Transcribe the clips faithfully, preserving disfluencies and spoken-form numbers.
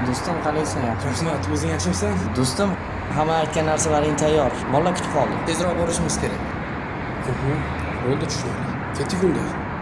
Do'stim, qalaysan? Rahmat, o'zing yaxshimisan? Do'stim, hamma aytgan narsalaring tayyor. Bola kutib qoldi. Tezroq borishimiz kerak. Bo'ldi, tushundim. Ketdik unda.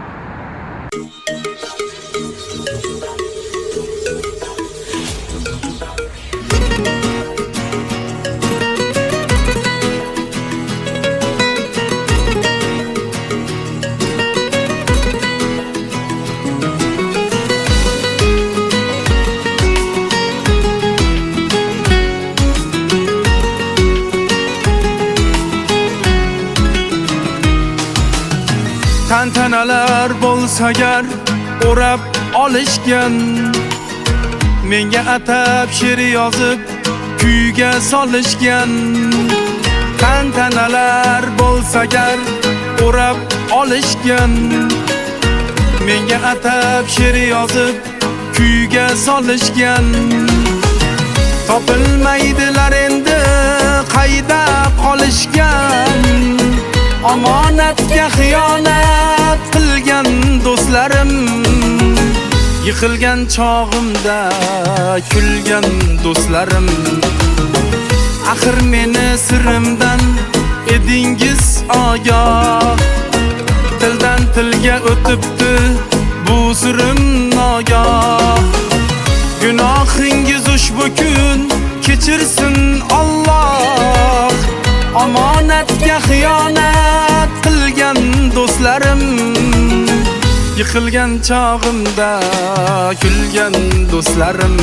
Tantanalar bo'lsa agar o'rab olishgan, menga atab she'r yozib kuyga solishgan. Tantanalar bo'lsa agar o'rab olishgan, menga atab she'r yozib kuyga solishgan. Topilmaydilar endi qayda qolishgan, omonatga xiyonat qilgan do'stlarim. Yiqilgan chog'imda kulgan do'stlarim. Axir meni sirimdan edingiz ogoh, tildan tilga o'tibdi bu sirim nogoh. Gunohingiz ushbu kun kechirsin Alloh. Omonatga xiyonat qilgan do'stlarim. Yiqilgan chog'imda kulgan do'stlarim.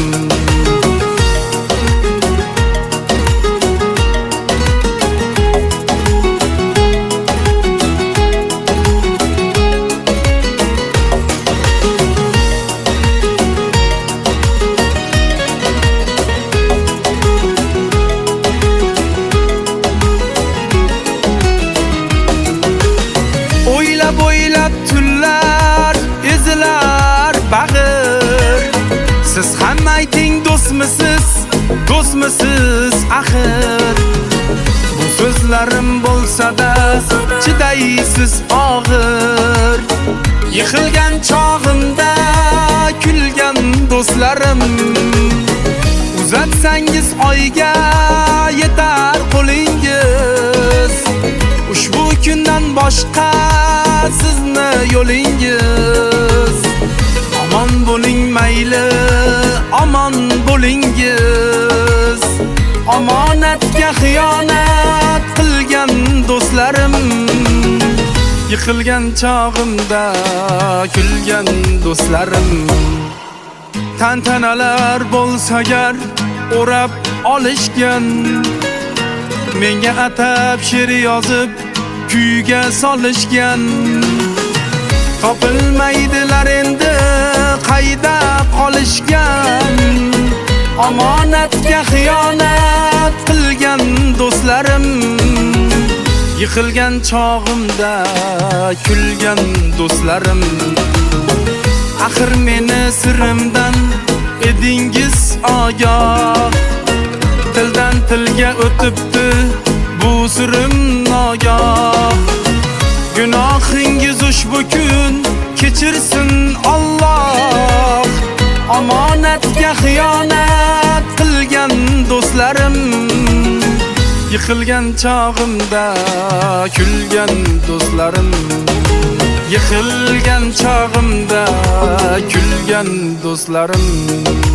Bo'ylab tunlar ezilar bag'ir. Siz ham ayting do'stmisiz, do'stmisiz axir. Bu so'zlarim bo'lsa-da chidaysiz og'ir. Yiqilgan chog'imda kulgan do'stlarim. Uzatsangiz oyga yetar qo'lingiz. Ushbu kundan boshqa sizni yo'lingiz. Omon bo'ling mayli, omon bo'lingiz. Omonatga xiyonat qilgan do'stlarim. Yiqilgan chog'imda kulgan do'stlarim. Tantanalar bo'lsa agar o'rab olishgan, menga atab she'r yozib kuyga solishgan. Topilmaydilar endi qayda qolishgan, omonatga xiyonat qilgan do'stlarim. Yiqilgan chog'imda kulgan do'stlarim. Axir meni sirimdan edingiz ogoh, tildan tilga o'tibdi bu sirim nogoh. Gunohingiz ushbu kun kechirsin Alloh. Omonatga xiyonat qilgan do'stlarim. Yiqilgan chog'imda kulgan do'stlarim. Yiqilgan chog'imda kulgan do'stlarim.